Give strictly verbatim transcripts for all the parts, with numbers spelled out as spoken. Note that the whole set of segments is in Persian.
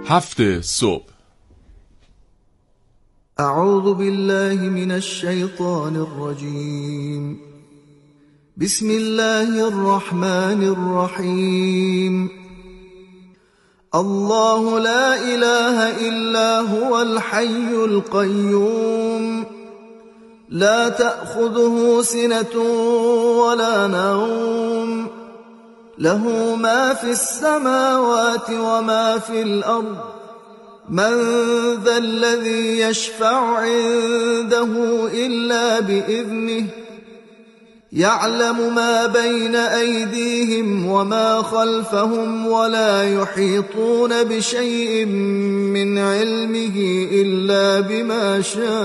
هفت صبح. اعوذ بالله من الشیطان الرجیم. بسم الله الرحمن الرحیم. الله لا اله الا هو الحي القيوم لا تأخذه سنة ولا نوم له ما في السماوات وما في الأرض من ذا الذي يشفع عنده إلا بإذنه يعلم ما بين أيديهم وما خلفهم ولا يحيطون بشيء من علمه إلا بما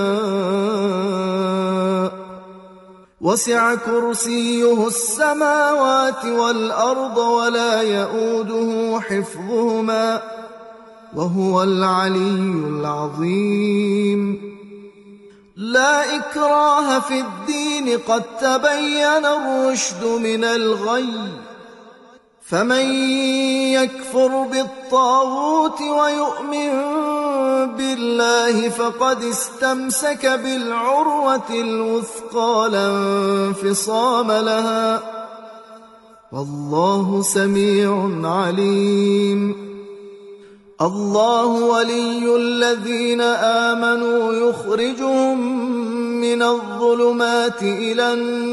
شاء وسع كرسيه السماوات والأرض ولا يؤوده حفظهما وهو العلي العظيم. لا إكراه في الدين قد تبين الرشد من الغي فمن يكفر بالطاغوت ويؤمن بالله فقد استمسك بالعروة الوثقى لا انفصام لها والله سميع عليم. الله ولي الذين آمنوا يخرجهم من الظلمات إلى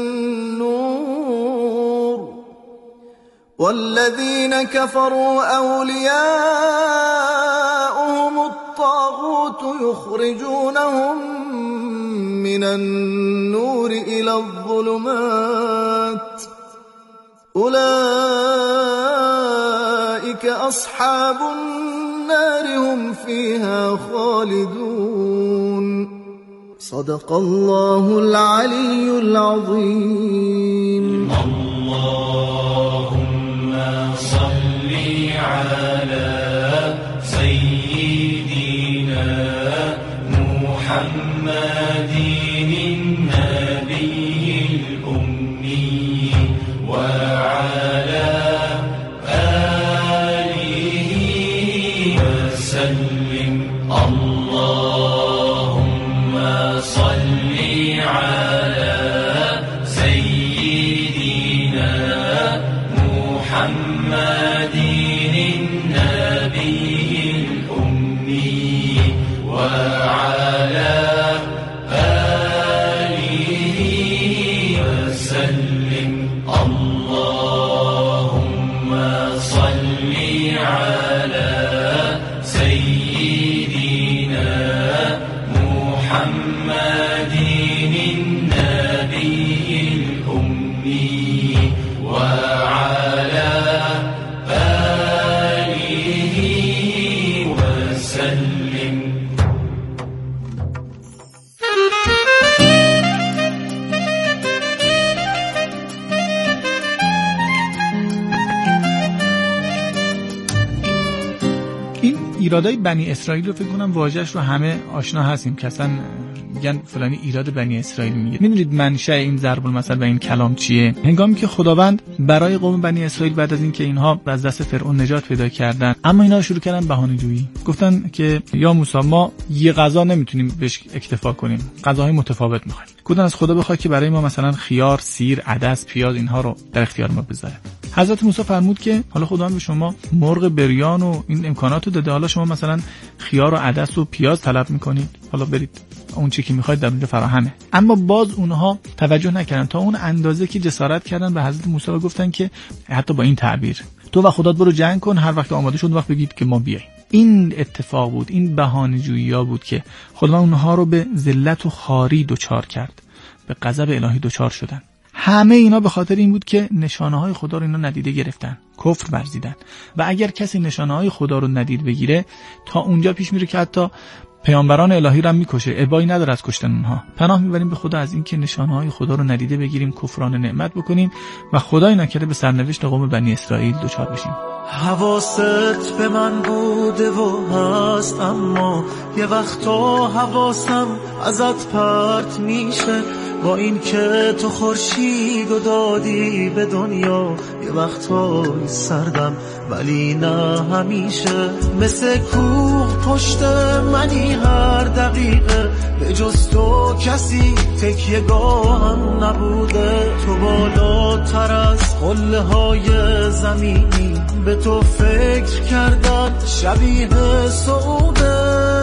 النور والذين كفروا أولياؤهم الطاغوت يخرجونهم من النور إلى الظلمات أولئك أصحاب النار هم فيها خالدون. صدق الله العلي العظيم. اللهم صل على سيدنا محمد النبي الأمي وعلى وسلم. اللهم صل على سيدنا محمد النبي الأمي وعلى آله وسلم. اللهم صل على سيدنا محمد النبي الأمي وعلى آله وسلم. ایرادای بنی اسرائیل رو فکر کنم واژه‌اش رو همه آشنا هستیم که اصلا میگن فلانی ایراد بنی اسرائیل میگه. میدونید منشأ این ضرب المثل و این کلام چیه؟ هنگامی که خداوند برای قوم بنی اسرائیل بعد از اینکه اینها از دست فرعون نجات پیدا کردن اما اینا شروع کردن بهانه‌جویی، گفتن که یا موسی ما یه غذا نمیتونیم بهش اکتفا کنیم، غذاهای متفاوت میخوایم. گفتن از خدا بخواد که برای ما مثلا خیار، سیر، عدس، پیاز اینها رو در اختیار ما بذاره. حضرت موسی فرمود که حالا خداوند به شما مرغ بریان و این امکانات رو داده، حالا شما مثلا خیار و عدس و پیاز طلب میکنید، حالا برید اون چیزی که میخواید در اونجا فراهمه. اما باز اونها توجه نکردن تا اون اندازه که جسارت کردن به حضرت موسی و گفتن که حتی با این تعبیر تو و خدات برو جنگ کن، هر وقت آماده شد وقت بگید که ما بیاییم. این اتفاق بود، این بهانه‌جویی‌ها بود که خداوند اونها رو به ذلت و خواری دچار کرد، به غضب الهی دچار شدن. همه اینا به خاطر این بود که نشانه‌های خدا رو اینا ندیده گرفتن، کفر ورزیدن. و اگر کسی نشانه‌های خدا رو ندید بگیره تا اونجا پیش میره که حتی پیامبران الهی رو هم میکشه، ابایی نداره از کشتن اونها. پناه میبریم به خدا از این که نشانه‌های خدا رو ندیده بگیریم، کفران نعمت بکنیم و خدای نکرده به سرنوشت قوم بنی اسرائیل دچار بشیم. حواست به من بوده و هست، اما یه وقتا حواسم ازت پرت میشه. با این که تو خورشیدو دادی به دنیا، یه وقتای سردم ولی نه همیشه. مثل کوه پشت منی هر دقیقه، به جز تو کسی تکیه‌گاهم نبوده. تو بالاتر از قله های زمینی، به تو فکر کردن شبیه سعوده.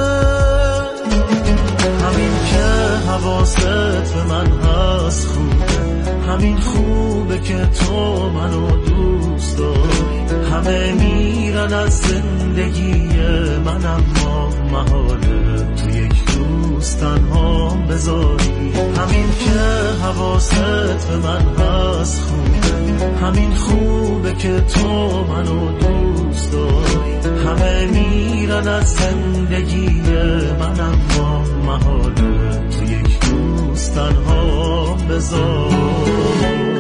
همین که حواست به من هست خوبه، همین خوبه که تو منو دوست داری. همه میرن از زندگی من، اما محاله تو یک روز تنها بذاری. همین که حواست به من هست خوبه، همین خوبه که تو منو دوست داری. همه میرن از زندگی من، اما محاله تو یک روز تنها بذاری.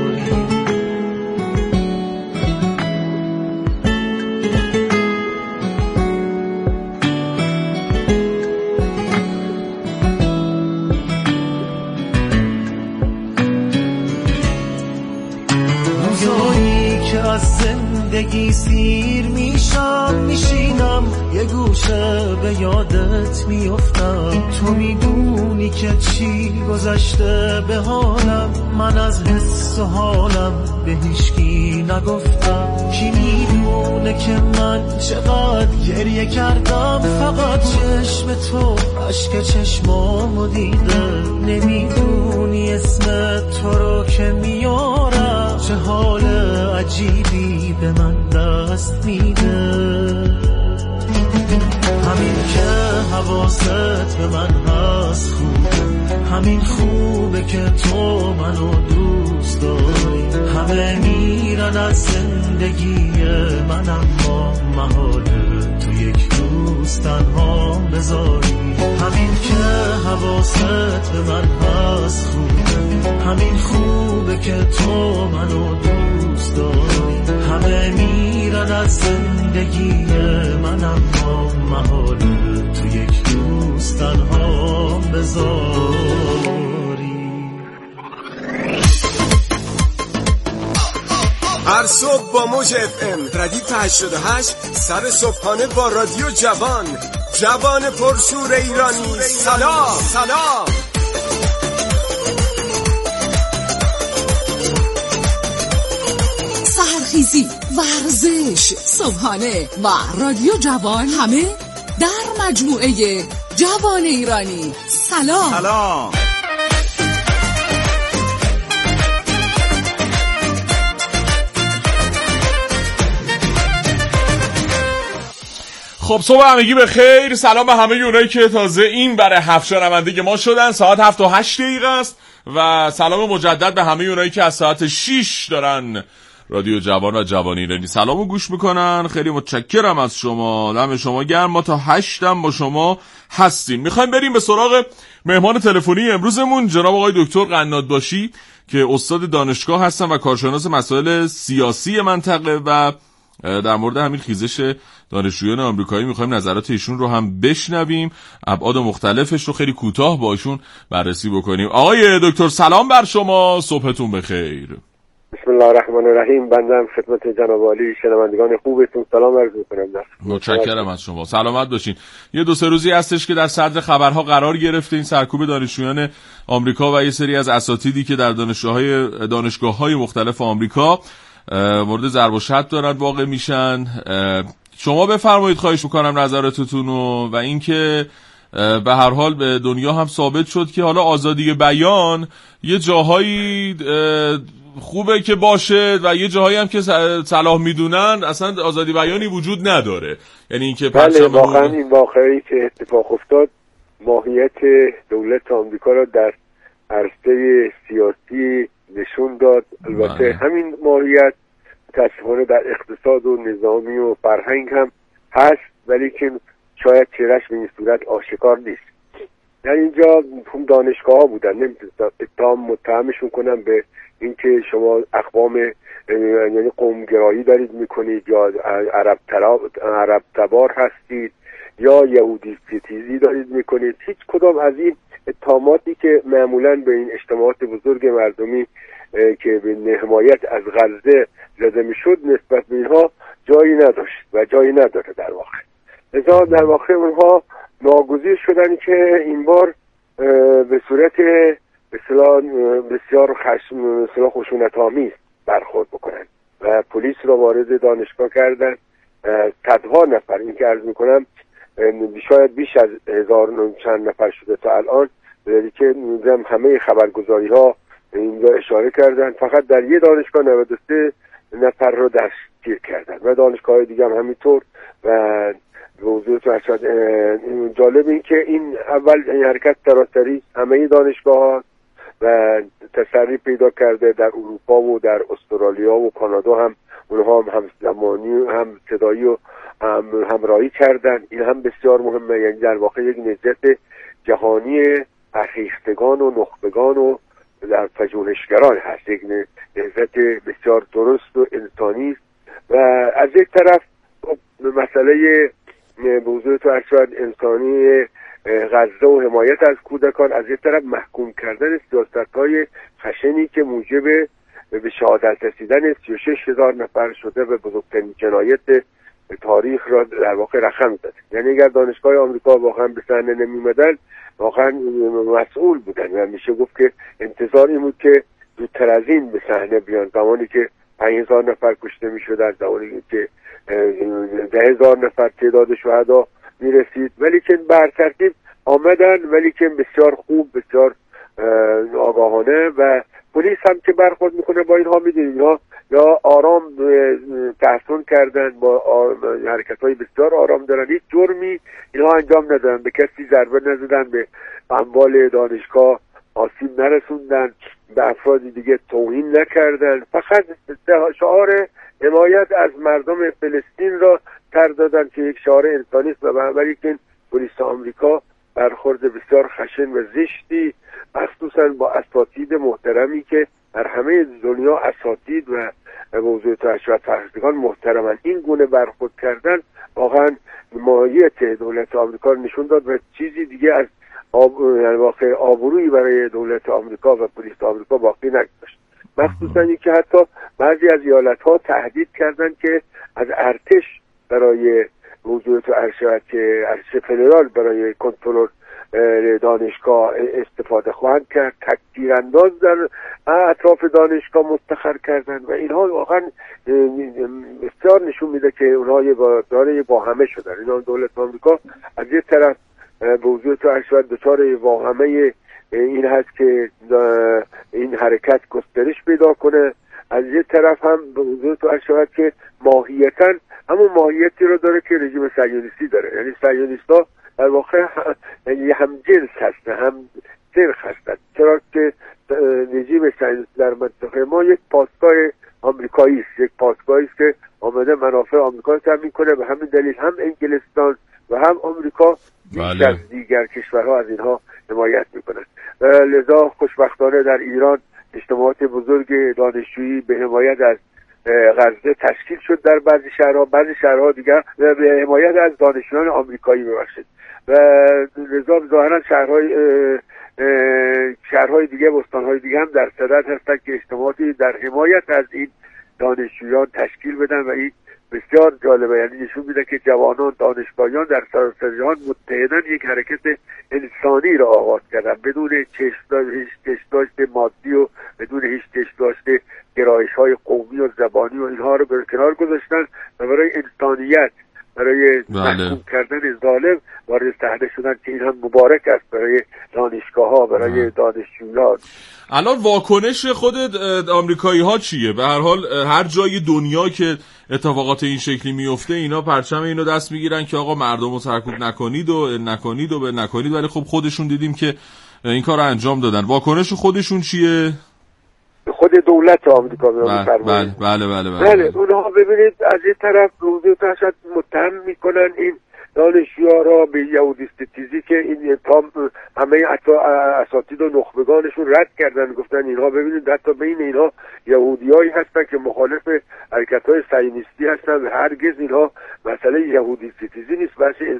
از زندگی سیر میشم، میشینم یه گوشه به یادت میافتم. تو میدونی که چی گذشته به حالم، من از حس و حالم به هیچکی نگفتم. کی میدونه که من چقدر گریه کردم، فقط چشم تو اشک چشمامو دیده. نمیدونی اسم تو رو که میارم، چه حال عجیبی به من دست میده. همین که حواست به من هست خوبه، همین خوبه که تو منو دوست داری. همه میرن از زندگی من، اما محاله تو یک روز تنها بذاری. همین که حواست به من هست خوبه، همین خوبه که تو منو دوست داری. همه میرن از زندگی من، اما محاله تو یک روز تنها بذاری. هر صبح با موج اف ام ردیف هشتاد و هشت، سر صبحانه با رادیو جوان، جوان پرشور ایرانی. سلام سلام. سحرخیزی، ورزش، صبحانه و رادیو جوان، همه در مجموعه جوان ایرانی. سلام سلام. خب صبح همگی به خیر. سلام به همه اونایی که تازه این برای هفت شنونده ما شدن. ساعت هفت و هشت دقیقه است و سلام مجدد به همه اونایی که از ساعت شیش دارن رادیو جوان و جوان ایرانی سلامو گوش میکنن. خیلی متشکرم از شما، دم شما گرم. ما تا هشتم با شما هستیم. میخوایم بریم به سراغ مهمان تلفنی امروزمون، جناب آقای دکتر قنادباشی که استاد دانشگاه هستن و کارشناس مسائل سیاسی منطقه و در مورد همین خیزش دانشجویان آمریکایی میخوایم نظرات ایشون رو هم بشنویم، ابعاد مختلفش رو خیلی کوتاه با ایشون بررسی بکنیم. آقای دکتر سلام بر شما، صبحتون بخیر. بسم الله الرحمن الرحیم. بنده خدمت جناب عالی شنوندگان خوبتون سلام عرض می‌کنم. متشکرم از شما، سلامت باشین. یه دو سه روزی هستش که در صدر خبرها قرار گرفته این سرکوب دانشجویان آمریکا و یه سری از اساتیدی که در دانشگاه‌های دانشگاه‌های مختلف آمریکا مورد ضرب و شتم دارن واقع میشن. شما بفرمایید خواهش میکنم نظراتتون رو، و اینکه به هر حال به دنیا هم ثابت شد که حالا آزادی بیان یه جاهایی خوبه که باشه و یه جاهایی هم که صلاح میدونن اصلا آزادی بیانی وجود نداره. یعنی اینکه بله واقعا این واقعی که اتفاق افتاد ماهیت دولت آمریکا را در عرصه سیاسی نشون داد. البته بله. همین ماهیت متاسفانه در اقتصاد و نظامی و فرهنگ هم هست، ولی که شاید چهرش به این صورت آشکار نیست. در اینجا هم دانشگاه ها بودن، نمیتونستم اتهام متهمشون کنم به اینکه شما اقوام یعنی قومگرایی دارید میکنید یا عرب عرب تبار هستید یا یهودی ستیزی دارید میکنید. هیچ کدام از این اتهاماتی که معمولا به این اجتماعات بزرگ مردمی که به حمایت از غزه زده میشد نسبت به اینها جایی نداشت و جایی نداره در واقع. لذا در واقع اونها ناگزیر شدن که این بار به صورت بسیار بسیار خشم بسیار خشونت‌آمیز برخورد بکنن و پلیس را وارد دانشگاه کردن. صدها نفر، این که عرض میکنم شاید بیش از هزار چند نفر شده تا الان که همه خبرگزاری ها اینجا اشاره کردن، فقط در یه دانشگاه نود و سه نفر رو دستگیر کردن و دانشگاه های دیگه هم همینطور. و موضوع جالب این که این اول این حرکت سراسری همه دانشگاه ها و تسری پیدا کرده در اروپا و در استرالیا و کانادا هم اونها هم همزمانی هم صدایی و هم همراهی کردن. این هم بسیار مهمه، یعنی در واقع یک نهضت جهانی فرهیختگان و نخبگان و در پژوهشگران هست، یک نهضت بسیار درست و انسانی است. و از یک طرف مسئله موضوع تو ارشاد انسانی غزه و حمایت از کودکان، از یک طرف محکوم کردن سیاست‌های خشنی که موجب به شهادت رسیدن سی و شش هزار نفر شده و بزرگترین جنایت تاریخ را در واقع رقم زد. یعنی اگر دانشگاه آمریکا واقعا به صحنه نمی‌آمدن واقعا مسئول بودن و میشه گفت که انتظار این بود که زودتر از این به صحنه بیان، زمانی که پنج هزار نفر کشته می‌شدن، زمانی که ده هزار نفر تعداد شهدا میرسید، ولی که بر ترتیب آمدن، ولی که بسیار خوب، بسیار آگاهانه. و پلیس هم که برخورد میکنه با اینها میدونید اینها یا آرام تحسن کردن، با حرکت های بسیار آرام دارن، هیچ جرمی اینها انجام ندادن، به کسی ضربه نزدن، به اموال دانشگاه آسیب نرسوندن، به افراد دیگه توهین نکردن، فقط شعار حمایت از مردم فلسطین را تر دادن که یک شعار انسانی است. و بنابراین که پلیس آمریکا برخورد بسیار خشن و زشتی مخصوصا با اساتید محترمی که در همه دنیا اساتید و موضوع تشریعات فرهیختگان محترمن، این گونه برخورد کردن واقعا ماهیت دولت آمریکا نشون داد و چیزی دیگه از آب... یعنی واقع آبرویی برای دولت آمریکا و پلیس آمریکا باقی نگذاشت. مخصوصا اینکه حتی بعضی از ایالت‌ها تهدید کردند که از ارتش برای موضوع تو ارشد که ارتش فدرال برای کنترل دانشگاه استفاده خواهند کرد، تکتیر انداز در اطراف دانشگاه مستقر کردند و اینها واقعا بسیار نشون میده که اونها داره واهمه شدن. اینا دولت آمریکا از یک طرف موضوع تو ارشد دچار واهمه این هست که این حرکت گسترش پیدا کنه، از یک طرف هم موضوع تو ارشد که ماهیتاً همون ماهیتی رو داره که رژیم صهیونیستی داره، یعنی صهیونیست‌ها در واقع یعنی هم جنس هستن، هم سرخ هستن، چرا که رژیم صهیونیستی در منطقه ما یک پاسگاه آمریکایی است، یک پاسگاهی است که آمده منافع آمریکا رو تامین کنه. به همین دلیل هم انگلستان و هم آمریکا بیش از دیگر کشورها از اینها حمایت میکنند. لذا خوشبختانه در ایران اجتماعات بزرگ دانشجویی به حمایت از غزه تشکیل شد در بعضی شهرها، بعضی شهرها دیگر به حمایت از دانشجویان آمریکایی ببخشید و لذا ظاهرا شهرهای شهرهای دیگه و استانهای دیگه هم در صدد هستند که اجتماعاتی در حمایت از این دانشجویان تشکیل بدن و این بسیار جالبه، یعنی نشون میده که جوانان دانشگاهیان در سراسر جهان متحدن یک حرکت انسانی را آغاز کردن بدون چشم‌داشت مادی و بدون هیچ چشم‌داشت گرایش‌های قومی و زبانی و اینها رو به کنار گذاشتن و برای انسانیت، برای محکوم کردن ظالم وارد صحنه شدن که این هم مبارک است برای دانشگاه‌ها، برای دانشجویان. الان واکنش خود آمریکایی ها چیه؟ به هر حال هر جای دنیا که اتفاقات این شکلی میفته اینا پرچم اینو دست میگیرن که آقا مردم رو سرکوب نکنید و نکنید و به نکنید، ولی خب خودشون دیدیم که این کار رو انجام دادن. واکنش خودشون چیه؟ خود دولت آمریکا بله بله بله بله, بله. بله. اونها ببینید از این طرف موضوع تشد متهم میکنن این دانشجوها را به یهودی ستیزی که این تام همه اساتید و نخبگانشون رد کردن، گفتن اینها ببینید حتی بین اینها یهودیایی هستن که مخالف حرکت‌های صهیونیستی هستن و هرگز اینها مسئله یهودی ستیزی نیست، بحث انسانی.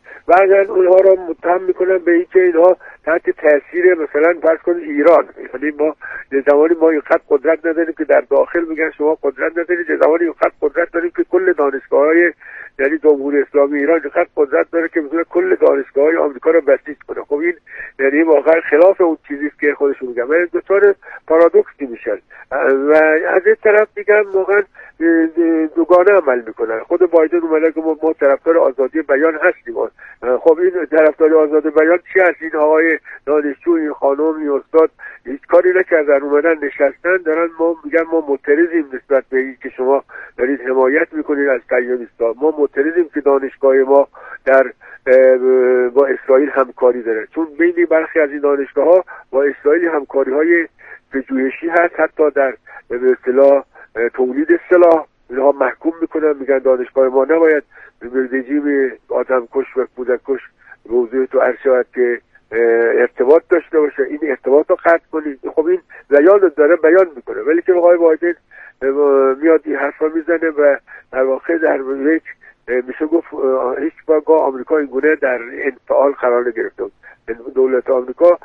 بعضا اونها را متهم میکنن به اینکه اینها تحت تاثیر مثلا فرض کنید ایران، یعنی ما یه زمانی ما اینقدر قدرت نداریم که در داخل میگن شما قدرت ندارید، یه زمانی اینقدر قدرت داریم که کل دانشگاه‌های یعنی جمهوری اسلامی ایران اینقدر قدرت داره که میتونه کل دانشگاه‌های آمریکا را بسیج کنه. خب این یعنی واقعا خلاف اون چیزی است که خودشون میگن، ولی دچار پارادوکسی میشن و از این طرف میگن واقعا دوگانه عمل میکنن. خود بایدن اومده که ما طرفدار آزادی بیان هستیم. خب این طرفدار آزادی بیان چی هست؟ این آقای دانشجو، این خانم، این استاد هیچ کاری نکردن، اومدن نشستن دارن ما میگن ما معترضیم نسبت به این که شما دارید حمایت میکنید از صهیونیست‌ها، ما معترضیم که دانشگاه ما در با اسرائیل همکاری داره، چون بین برخی از این دانشگاه‌ها با اسرائیل همکاری‌های پژوهشی هست، حتی در به اصطلاح تولید سلاح اینها محکوم میکنن، میگن دانشگاه ما نباید به رژیم آدمکش و کودککش موضوع تو عرض شود که ارتباط داشته باشه، این ارتباط رو قطع کنید. خب این بیان داره بیان میکنه، ولی که آقای بایدن میاد این حرفا میزنه و در واقع در یک میشه گفت هیچ بار آمریکا این گونه در انفعال قرار نگرفته بود. دولت آمریکا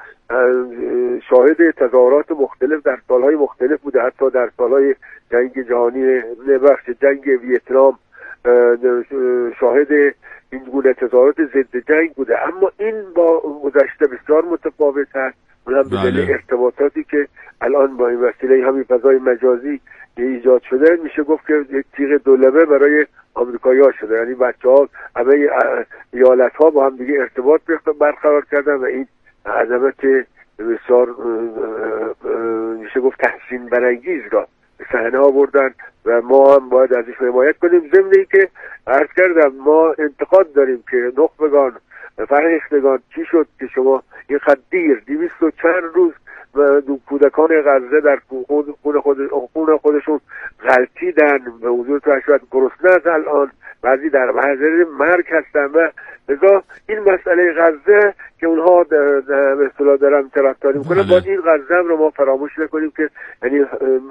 شاهد تظاهرات مختلف در سالهای مختلف بوده، حتی در سالهای جنگ جهانی بخش جنگ ویتنام شاهد این گونه تظاهرات ضد جنگ بوده، اما این با گذشته بسیار متفاوت هست، اونم به دلیل ارتباطاتی که الان با این وسیله همین فضای مجازی ایجاد شده میشه گفت که یک تیغ دولبه برای آمریکایی‌ها شده، یعنی بچه‌ها همه ایالت‌ها با هم دیگه ارتباط برقرار کردن و این عظمت بسیار میشه گفت تحسین برانگیز را به صحنه آوردن و ما هم باید ازش حمایت کنیم. ضمن اینکه عرض کردم ما انتقاد داریم که نخبگان فرهیختگان چی شد که شما این قد دیر دویست و چند روز و کودکان غزه در خون خود خون خودشون غلطیدن به حضور تشویق گرسنه از الان بعضی در محضر مرگ هستن و لذا این مسئله غزه که اونها به اصطلاح دارن طرفداری میکنن باید این غزه رو ما فراموش نکنیم که یعنی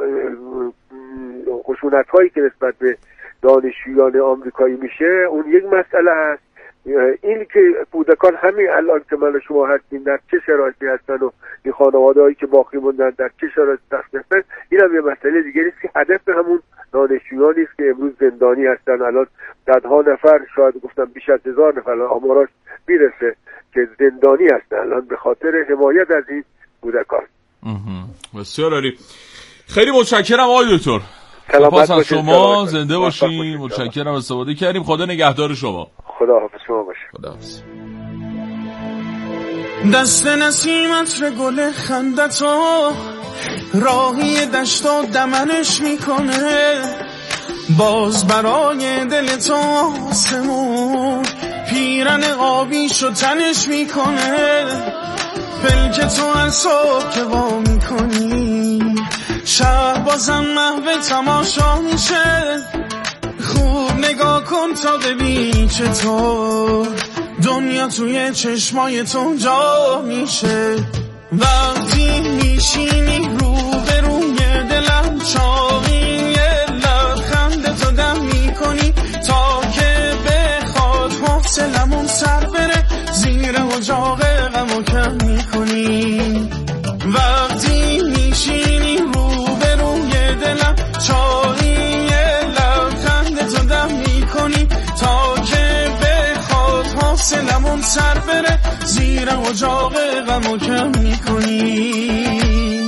خشونت هایی که نسبت به دانشجویان آمریکایی میشه اون یک مسئله هست. این که کودکان همین الان که من و شما هستیم در چه شرایطی هستن و این خانواده هایی که باقی موندن در چه شرایطی سخت هستن، این هم یه مسئله دیگری است که هدف همون دانشجویانی است که امروز زندانی هستن. الان صدها نفر شاید گفتم بیش از هزار نفر آماراش میرسه که زندانی هستن الان به خاطر حمایت از این کودکان. بسیار عالی، خیلی متشکرم آقای دکتر. سپاس از شما، زنده باشین. متشکرم، استفاده کردیم. خدا نگهدار شما. خدا حافظ شما باشه. خدا حافظ. دست نسیمت به گل خندتو راهی دشت و دمنش میکنه، باز برای دل تو آسمون پیرن آبیشو تنش میکنه، پلک تو از صبح که وا میکنی شب بازم محو تماشا میشه، خوب نگاه کن تا ببین چطور دنیا توی چشمای تو جا میشه، وقتی میشینی رو به روی دلم چاقی یه لبخند تو دم میکنی تا که بخواد حوصلمون سر بره زیر اجاق غمو کم میکنی، وقتی میشینی رو به روی دلم چاقی یه لبخند تو دم میکنی تا که بخواد حوصلمون سر بره زیر اجاق غمو کم میکنی.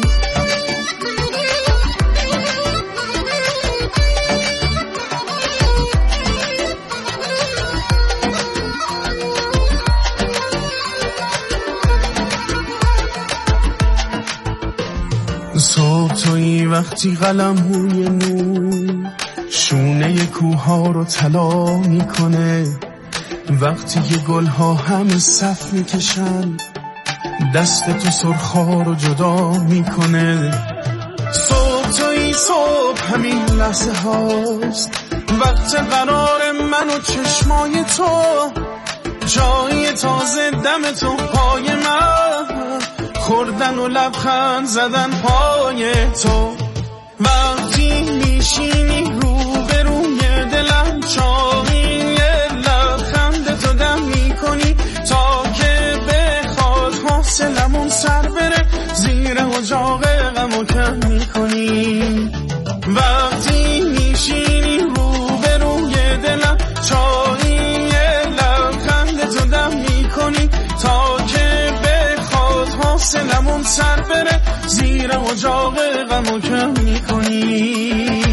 صبح توی وقتی قلم روی نور شونه کوها رو طلا میکنه، وقتی که گلها همه صف میکشن دست تو سرخا رو جدا میکنه، صبح توی صبح همین لحظه هاست وقت قرار من و چشمای تو، جای تازه دم تو پای من خوردن و لبخند زدن پای تو، وقتی میشینی رو به روی دلم چاقی یه لبخند تو دم میکنی کم میکنی. وقتی میشینی روبروی دلم چایی لبخند تو دم میکنی تا که بخواد حاصلمون سر بره زیر اجاق غمو کم میکنی.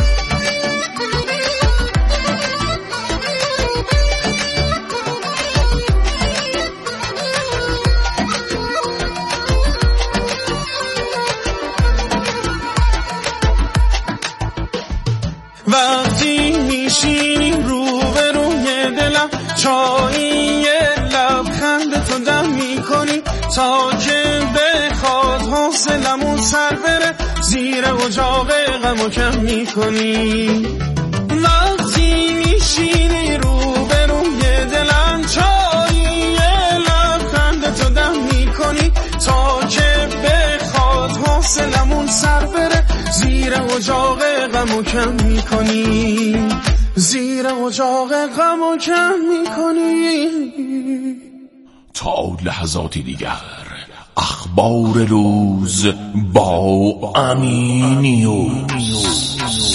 وقتی میشینی روبروی دلم چایی لبخند تو دم میکنی تا که بخواد حاصلمون سر بره زیر اجاق غمو کم میکنی. وقتی میشینی روبروی دلم چایی لبخند تو دم میکنی تا که بخواد حاصلمون سر بره زیر اجاق غمو کم میکنی. زیر اجاق غمو کم میکنی. تا لحظاتی دیگر اخبار روز با امینیوز.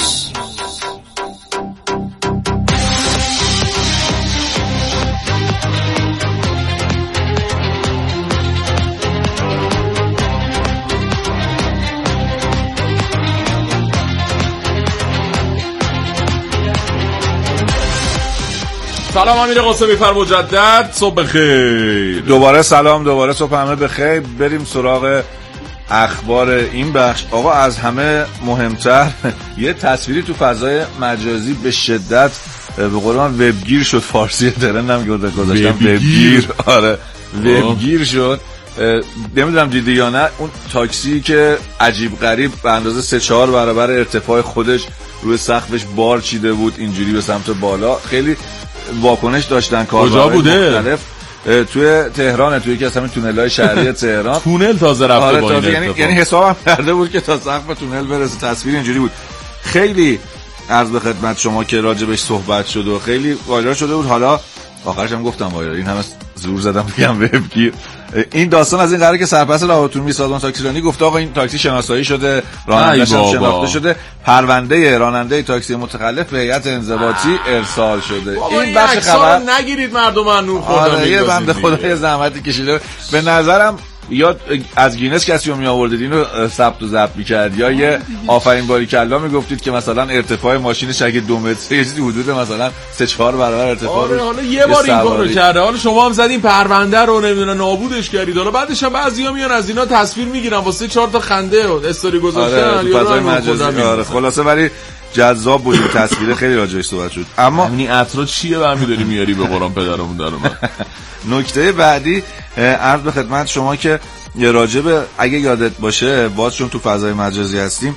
سلام امیر قاسمی فر مجدد، صبح بخیر. دوباره سلام، دوباره صبح همه بخیر. بریم سراغ اخبار این بخش. آقا از همه مهمتر یه تصویری تو فضای مجازی به شدت به قول من وبگیر شد. فارسی ترندم گذاشتم وبگیر. آره وبگیر شد. نمیدونم دیدی یا نه، اون تاکسی که عجیب غریب به اندازه سه چهار برابر ارتفاع خودش روی سقفش بار چیده بود اینجوری به سمت بالا. خیلی واکنش داشتن کاربرای مختلف. توی تهران، توی یکی از همین تونل‌های شهری تهران تونل تازه رفته. آره با تازه این یعنی یعنی حسابم کرده بود که تا سقف تونل برسه. تصویر اینجوری بود. خیلی عرض به خدمت شما که راجبش صحبت شد و خیلی وایرال شده بود. حالا آخرش هم گفتم وایرال، این همه زور زدم بگم وبگیر. این داستان از این قراره که سرپرست راهعمومی سازمان تاکسیرانی گفته آقا این تاکسی شناسایی شده، راننده‌اش هم شناخته شده، پرونده راننده تاکسی متخلف به هیئت انضباطی ارسال شده. این بخش خبر نگیرید مردم منو خدا. آره یه بنده خدای زحمتی کشیده. به نظرم یا از گینس کسی رو می آوردید اینو ثبت و ضبط می‌کرد یا یه آفرین باریکلا میگفتید که مثلا ارتفاع ماشینش اگه دو متر یه چیزی حدود مثلا سه چهار برابر ارتفاع رو. حالا یه بار این کارو کرده، حالا شما هم زدین پرونده رو نمیدونن نابودش کردید، حالا بعدش هم بعضیا میان از اینا تصویر میگیرن واسه چهار تا خنده و استوری گذاشتن. آره تو فضای مجازی. آره خلاصه ولی جذاب بود. تصویر خیلی راجعش صحبت شد. اما این عطرا چیه برمی‌داری میاری به قرآن پدرمون در اومد. نکته بعدی عرض به خدمت شما که راجب اگه یادت باشه باز چون تو فضای مجازی هستیم،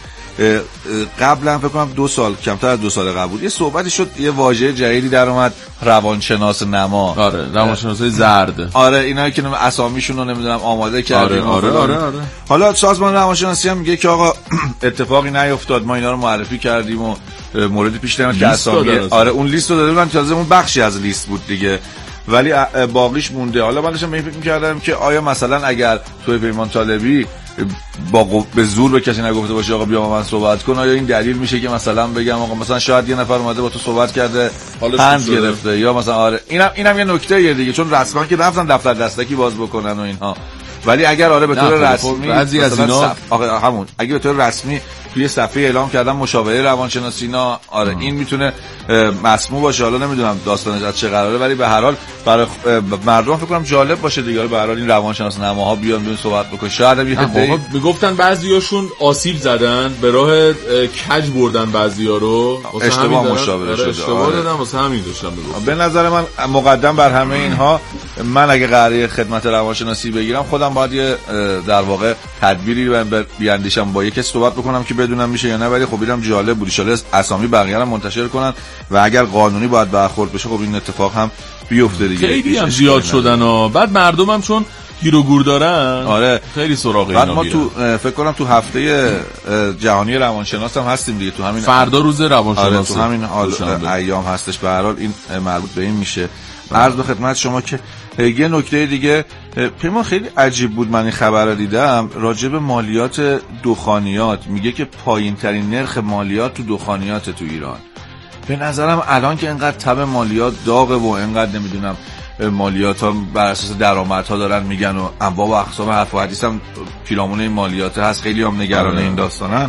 قبلا فکر کنم دو سال کمتر از دو سال قبل بود یه صحبتی شد، یه واژه جدیدی در اومد، روانشناس نما. آره روانشناسای زرد. آره اینا که اسامیشون رو نمیدونم آماده کردیم. آره آره, آره آره. حالا سازمان روانشناسی هم میگه که آقا اتفاقی نیفتاد، ما اینا رو معرفی کردیم و موردی پیش نیامد که اسامی. آره اون لیست رو داده بودن، تازه اون بخشی از لیست بود دیگه ولی باقیش مونده. حالا من داشتم فکر می‌کردم که آیا مثلا اگر توی پیمان طالبی با به زور به کسی نگفته باشه آقا بیا با من صحبت کن، آیا این دلیل میشه که مثلا بگم آقا مثلا شاید یه نفر اومده با تو صحبت کرده پند گرفته یا مثلا آره اینم اینم یه نکته دیگه، چون رسما که رفتن دفتر دستکی باز بکنن و اینها. ولی اگر آره به طور رسمی بعضی از اینا آقا همون اگه به طور رسمی توی صفحه اعلام کردن مشاوره روانشناسی اینا آره ام. این میتونه مسموع باشه. حالا نمیدونم داستانش از چه قراره ولی به هر حال برای مردم فکر کنم جالب باشه دیگه. به هر حال این روانشناس نماها بیان بیان صحبت بکنن. شاید هم یه میگفتن بعضیاشون آسیب زدن به راه کج بردن بعضیا رو، اشتباه مشاوره شده، اشتباه دادن واسه همین داشتم میگفتم. به نظر من مقدم بر همه اینها من اگه قراره خدمت روانشناسی بگیرم خودم باید یه در واقع تدبیری بیاندیشم با یکی صحبت بکنم که بدونم میشه یا نه. ولی خب اینم جالب بود، ان شاءالله اسامی بقیه رو منتشر کنن و اگر قانونی باید برخورد بشه خب این اتفاق هم بیفته دیگه. خیلی هم زیاد شدن و بعد مردم هم چون گیر و گور دارن آره خیلی سراغ اینا بعد ما تو فکر کنم تو هفته جهانی روانشناس هم هستیم دیگه، تو همین فردا روز روانشناس آره تو همین ایام هستش. به هر حال این مربوط به این میشه. عرض به خدمت شما که یه نکته دیگه پیمان خیلی عجیب بود، من این خبر رو دیدم راجع به مالیات دخانیات. میگه که پایین ترین نرخ مالیات تو دخانیات تو ایران. به نظرم الان که اینقدر تب مالیات داغه و اینقدر نمیدونم مالیات ها بر اساس درآمد ها دارن میگن و انواع و اقسام حرف و حدیث هم پیرامون این مالیات هست، خیلی هم نگران این داستانن.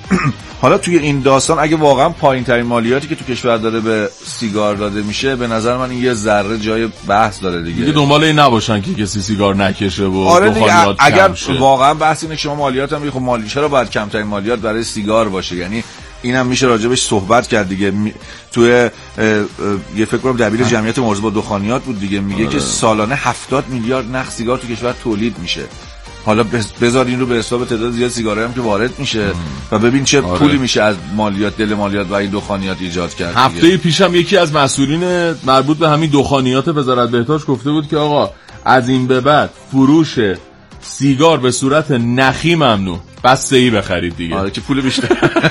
حالا توی این داستان اگه واقعا پایین ترین مالیاتی که تو کشور داده به سیگار داده میشه، به نظر من این یه ذره جای بحث داره دیگه. دیگه دنبال این نباشن که کسی سیگار نکشه و آره دخانیات اگر کم شه. واقعا بحث اینه که شما مالیات هم خب مالی چرا باید کمترین مالیات برای سیگار باشه؟ یعنی اینم میشه راجبش صحبت کرد دیگه. می... توی اه اه یه فکر کنم دبیر جمعیت مرز با دخانیات بود دیگه، میگه آره. که سالانه هفتاد میلیارد نخ سیگار تو کشور تولید میشه. حالا بذار این رو به حساب تعداد زیاد سیگارایی هم که وارد میشه و ببین چه آره. پولی میشه از مالیات دل مالیات و این دخانیات ایجاد کرد. هفته پیشم یکی از مسئولین مربوط به همین دخانیات وزارت بهداشت گفته بود که آقا از این به بعد فروش سیگار به صورت نخی ممنوع، بسته‌ای بخرید دیگه. آره که پول بیشتر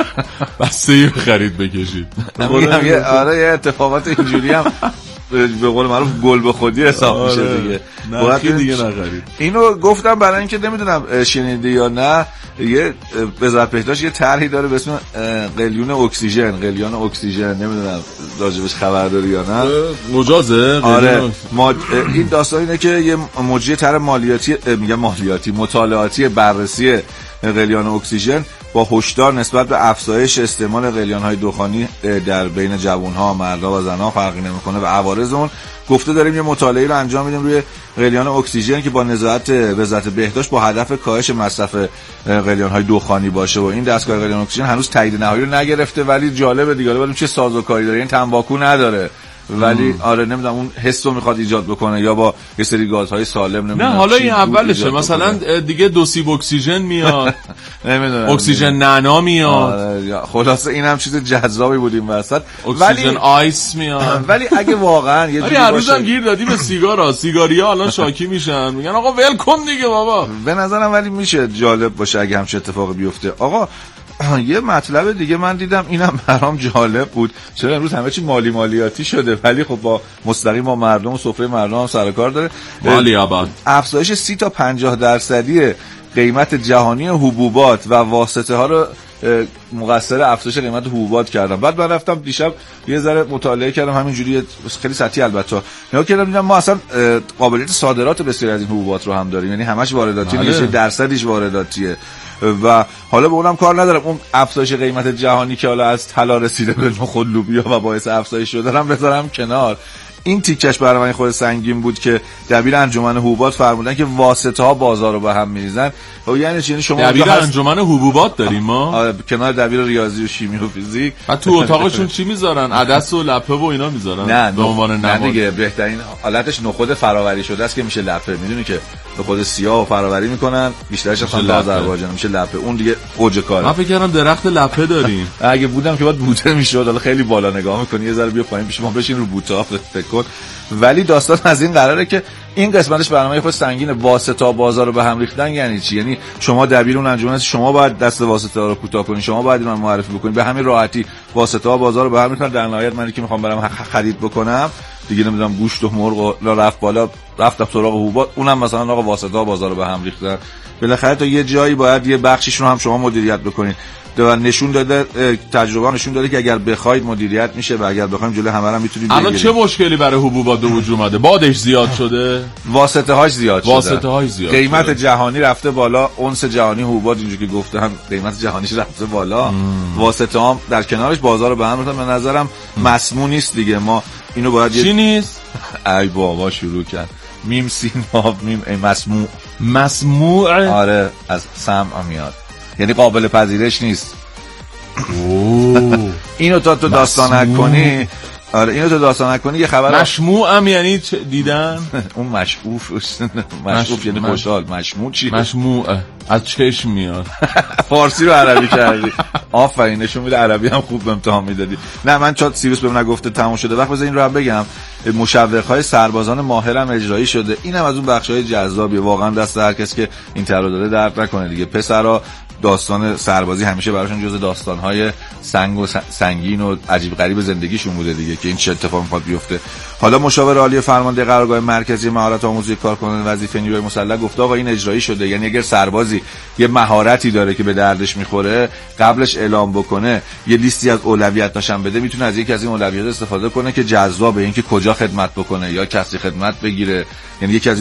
بسته‌ای بخرید بکشید. میگم یه آره یه اتفاقات اینجوری هم به قول معروف گل به خودی حساب آره. میشه دیگه. باید دیگه نخرید. اینو گفتم برای اینکه نمیدونم شنیده یا نه، یه وزارت بهداشت یه طرحی داره به اسم قلیون اکسیژن، قلیان اکسیژن، نمیدونم راجبش خبر داری یا نه. مجازه؟ آره ما این داستان اینه که یه مجری طرح مالیاتی میگم مالیاتی مطالعاتی بررسی قلیان اکسیژن با هشدار نسبت به افزایش استعمال قلیان‌های دخانی در بین جوان‌ها، مردها و زن‌ها فرقی نمی‌کنه و عوارض اون، گفته داریم یه مطالعه رو انجام میدیم روی قلیان اکسیژن که با نظارت وزارت بهداشت با هدف کاهش مصرف قلیان‌های دخانی باشه و این دستگاه قلیان اکسیژن هنوز تایید نهایی رو نگرفته، ولی جالبه دیگه. ببینیم چه سازوکاری داره. این تنباکو نداره ولی ام. آره نمیدونم اون حس رو میخواد ایجاد بکنه یا با یه سری گازهای سالم نمیدونم. نه حالا این اولشه، مثلا دیگه دو سیب اکسیژن میاد نمیدونم اکسیژن نعنا میاد. آره خلاصه این هم چیز جذابی بود این وسط. اکسیژن آیس میاد. ولی اگه واقعا یه جوری باشه، هر روزم گیر دادی به سیگارا، سیگاریا الان شاکی میشن میگن آقا ول کن دیگه بابا. به نظرم ولی میشه جالب باشه اگه همچین اتفاقی بیفته. آقا یه مطلب دیگه من دیدم، اینم برام جالب بود. چرا امروز همه چی مالی مالیاتی شده ولی خب با مستقیم با مردم و سفره مردم هم سر کار داره. مالی آباد افزایش سی تا پنجاه درصدی قیمت جهانی حبوبات و واسطه ها رو مقصر افزایش قیمت حبوبات کردم. بعد من رفتم دیشب یه ذره مطالعه کردم همینجوری خیلی سطحی البته. نگاه کردم دیدم ما اصلا قابلیت صادرات بسیاری از این حبوبات رو هم داریم، یعنی همش وارداتی نیست، درصدش وارداتیه و حالا به اونم کار ندارم. اون افزایش قیمت جهانی که حالا از طلا رسیده به نخود لوبیا و باعث افزایش شده دارم بذارم کنار. این تیکش برای من خود سنگین بود که دبیر انجمن حبوبات فرمودن که واسطه ها بازار رو به هم میریزن. و یعنی چی؟ شما دبیر انجمن حبوبات داریم ما کنار دبیر ریاضی و شیمی و فیزیک. بعد تو اتاقشون چی میذارن؟ عدس و لپه و اینا میذارن. نه به عنوان نماد. نه دیگه بهترین حالتش نخود فراوری شده است که میشه لپه. میدونی که نخود سیاه و فراوری میکنن، بیشترش اصلا از آذربایجان میشه لپه. اون دیگه اوج کاره. من فکر کردم درخت لپه داریم. اگه بودم که بعد بوته میشد. حالا خیلی بالا نگاه میکنی، یه ذره بیا پایین پیش ما بشین رو بوته فکر کن. ولی داستان از این قراره که این قسمتش برنامه خود سنگینه. واسطه بازار رو به هم ریختن یعنی چی؟ یعنی شما دبیر اون انجمن هستی، شما باید دست واسطه ها رو کوتاه کنی، شما باید من معرفی بکنی. به همین راحتی واسطه ها بازار رو به هم ریختن. در نهایت من که میخوام برام خرید بکنم دیگه نمیدونم گوشت و مرغ لا رفت بالا، رفتم سراغ حبوبات، اونم مثلا آقا واسطه ها بازار رو به هم ریختن. بالاخره تا یه جایی باید یه بخشیش رو هم شما مدیریت بکنید. و نشون داده، تجربه نشون داده که اگر بخواید مدیریت میشه و اگر بخوایم جلوی همه رو میتونید بگیرید. الان چه مشکلی برای حبوبات به وجود اومده؟ بادش زیاد شده، واسطه هاش زیاد شده، واسطه هاش زیاد قیمت شده. جهانی رفته بالا، اونس جهانی حبوبات اینجوری که گفتم قیمت جهانیش رفته بالا، واسطه هم در کنارش بازار رو به هم ریختن. به نظرم مسموع نیست دیگه. ما اینو باید چی یه... نیست؟ ای بابا شروع کرد میم سین ها میم ای مسموع. مسموع آره از سمع میاد، یعنی قابل پذیرش نیست. اینو تا تو داستان نکنی. آره اینو تو داستان نکنی یه خبر مشموع هم یعنی دیدن اون مشعوف مشعوف یعنی خوشحال. مشموع چی؟ مشموع از چشم میاد. فارسی رو عربی کردی. آفرین، نشون میده عربی هم خوب امتحان میدادی. نه من چات سیریوس بهم نگفته تموم شده. وقت بذار این رو هم بگم، مشوق‌های سربازان ماهر هم اجرایی شده. اینم از اون بخشای جذابیه. واقعا دست هر کس که این طرح داره درد نکنه دیگه. پسرا داستان سربازی همیشه براشون جز داستان‌های سنگ و سنگین و عجیب غریب زندگیشون بوده دیگه که این چه اتفاقی میخواد بیفته. حالا مشاور عالی فرمانده قرارگاه مرکزی مهارت آموزی کارکنان وظیفه نیروی مسلح گفته آقا این اجرایی شده، یعنی اگر سربازی یه مهارتی داره که به دردش میخوره قبلش اعلام بکنه، یه لیستی از اولویتاش هم بده، میتونه از یکی از این اولویات استفاده کنه که جذابه، اینکه کجا خدمت بکنه یا کسی خدمت بگیره، یعنی یکی از